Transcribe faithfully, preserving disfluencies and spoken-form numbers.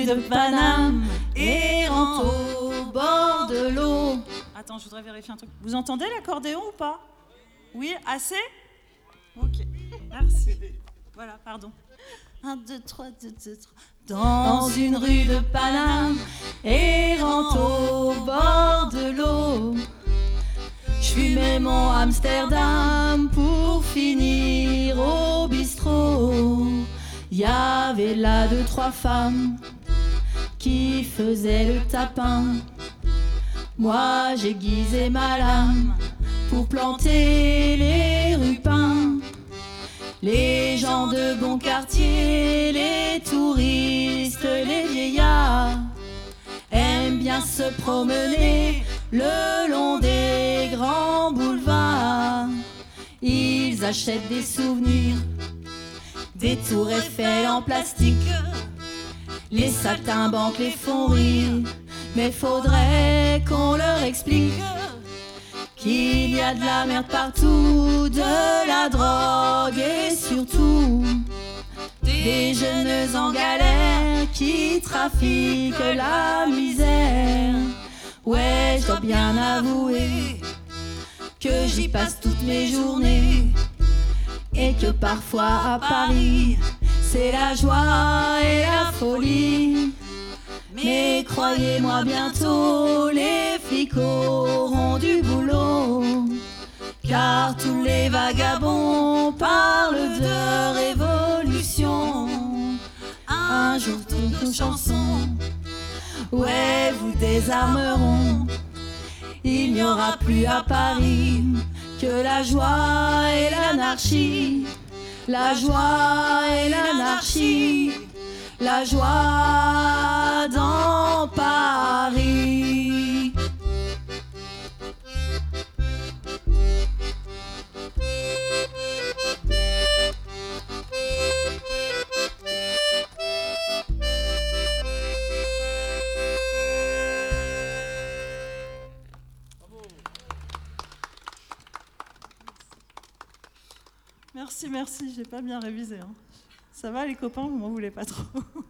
de Paname, errant au bord de l'eau. Attends, je voudrais vérifier un truc. Vous entendez l'accordéon ou pas? Oui, assez? Ok, merci. Voilà, pardon. Un, deux, trois, deux, deux, trois. Dans une rue de Paname, errant au bord de l'eau, je fumais mon Amsterdam pour finir au bistrot. Y avait là deux, trois femmes qui faisaient le tapin. Moi j'aiguisais ma lame pour planter les rupins. Les gens de bon quartier, les touristes, les vieillards aiment bien se promener le long des grands boulevards. Ils achètent des souvenirs, des tours Eiffel en plastique. Les saltimbanques les font rire, mais faudrait qu'on leur explique qu'il y a de la merde partout, de la drogue et surtout des jeunes en galère qui trafiquent la misère. Ouais, je dois bien avouer que j'y passe toutes mes journées et que parfois à Paris c'est la joie et la folie. Mais croyez-moi, bientôt les flics auront du boulot, car tous les vagabonds parlent de révolution. Un jour toutes nos chansons, ouais, vous désarmeront. Il n'y aura plus à Paris que la joie et l'anarchie. La joie et l'anarchie, la joie dans Paris. Merci, merci, j'ai pas bien révisé. Hein. Ça va les copains, vous m'en voulez pas trop.